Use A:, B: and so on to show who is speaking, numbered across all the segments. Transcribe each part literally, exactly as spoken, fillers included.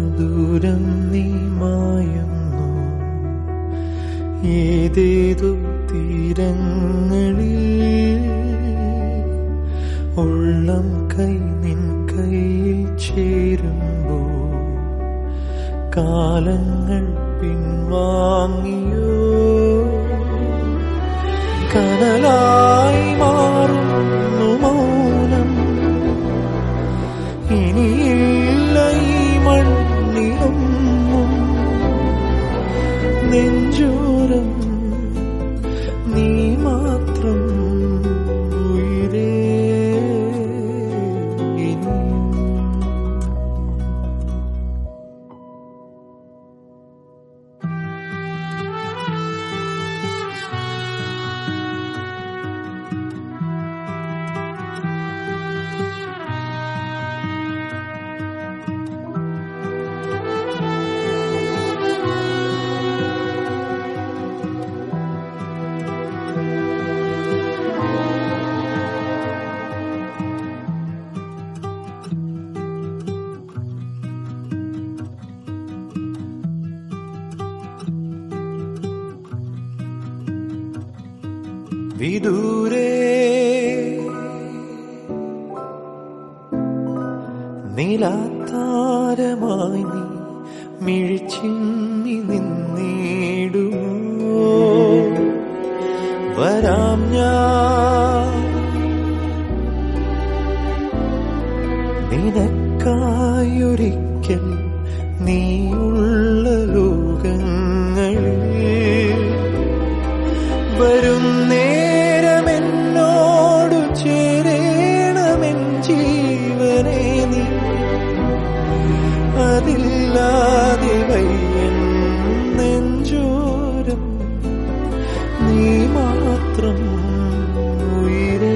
A: ദൂരം നീ മായുന്നു ഏതേതോ തീരങ്ങളിൽ ഉള്ളം കൈ നിൻ കയ്യിൽ ചേരുമ്പോ കാലങ്ങൾ പിൻവാങ്ങിയോ കനലായി മാറുന്നു മൗനം ഇനിയില്ല ഈ മണ്ണിലൊന്നും നെഞ്ചോരം നീ മാത്രം ഉയിരേ വിദൂരേ നീലാത്താരമായി നീ മിഴിച്ചിന്നി നിന്നിടുമോ വരാം ഞാൻ നിനക്കായൊരിക്കൽ നീയുള്ള ലോകങ്ങളിൽ വരും നേരമെന്നോടു ചേരേണമെൻ ജീവനെ നീ അതില്ലാതെ വയ്യൻ നെഞ്ചോരം നീ മാത്രം ഉയിരേ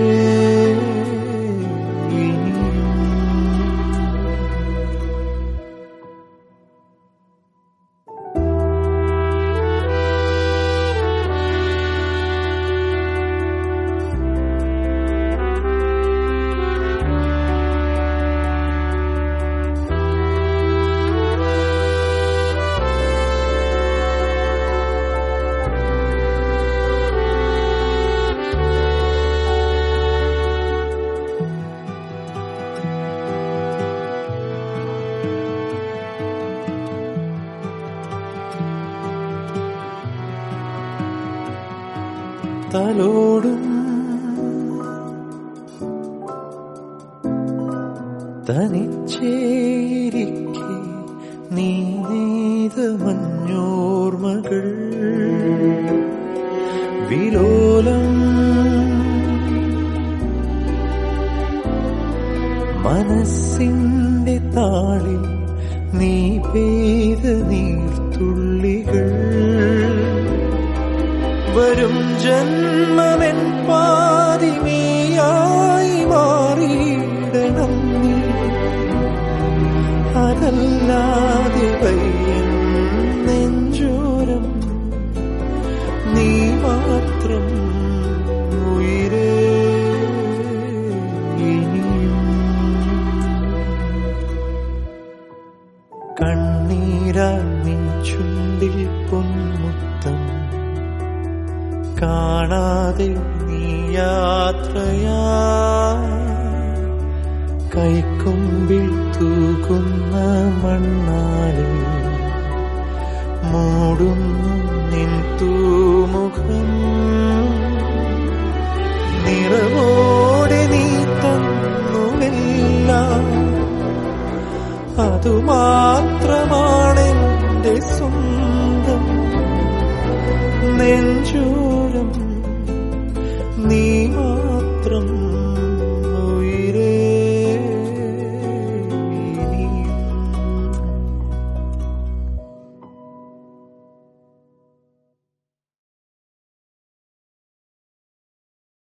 A: തലോടും തനിച്ചേരിക്കെ നീ നെയ്ത മഞ്ഞോർമകൾ വിലോലം മനസ്സിന്റെ താളിൽ നീ പെയ്ത നീർത്തുള്ളികൾ വരും ജന്മമെൻ പാതിമേയായി മാറിയിടണം നീ അതല്ലാതെ വയ്യൻ നെഞ്ചോരം നീ മാത്രം ഉയിരേ ഇനിയും കണ്ണീരാ നിൻ ചുണ്ടിൽ പൊന്മുത്തം കാണാതെ നീ യാത്രയാ കൈക്കൊമ്പിൽ തൂകുന്ന മണ്ണാലിൽ മൂടുന്നു നിൻ തൂമുഖം നിറവോടെ നീ തന്നുവെല്ലാം അതുമാത്രമാണെന്റെ സ്വന്തം നെഞ്ചു